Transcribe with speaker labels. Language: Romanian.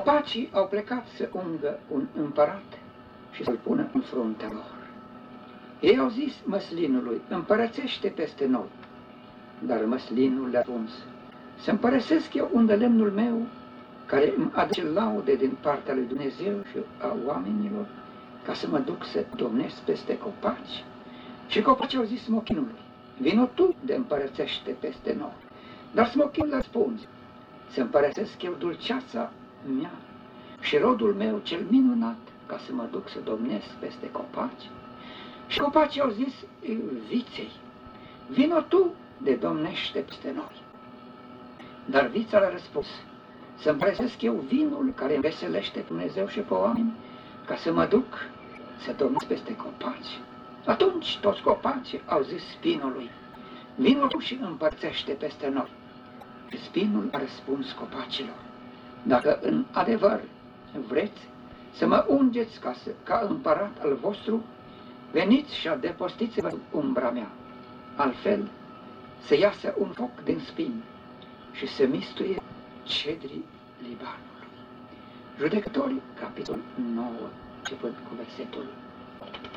Speaker 1: Copacii au plecat să ungă un împărat și să-l pună în fruntea lor. Ei au zis măslinului: împărățește peste noi. Dar măslinul le-a spus: să împărățesc eu unde lemnul meu, care îmi aduce laude din partea lui Dumnezeu și a oamenilor, ca să mă duc să domnesc peste copaci? Și copacii au zis smochinului: vino tu de împărățește peste noi. Dar smochinul le răspunde: să împărățesc eu dulceața mea și rodul meu cel minunat, ca să mă duc să domnesc peste copaci? Și copacii au zis viței: vino tu de domnește peste noi. Dar vița le-a răspuns: să împărățesc eu vinul care înveselește pe Dumnezeu și pe oameni, ca să mă duc să domnesc peste copaci? Atunci toți copacii au zis spinului: vino tu și împărțește peste noi. Și spinul a răspuns copacilor: dacă în adevăr vreți să mă ungeți ca împărat al vostru, veniți și adăpostiți-vă umbra mea, altfel să iasă un foc din spini și să mistuie cedrii Libanului. Judecătorii, capitolul 9, începând cu versetul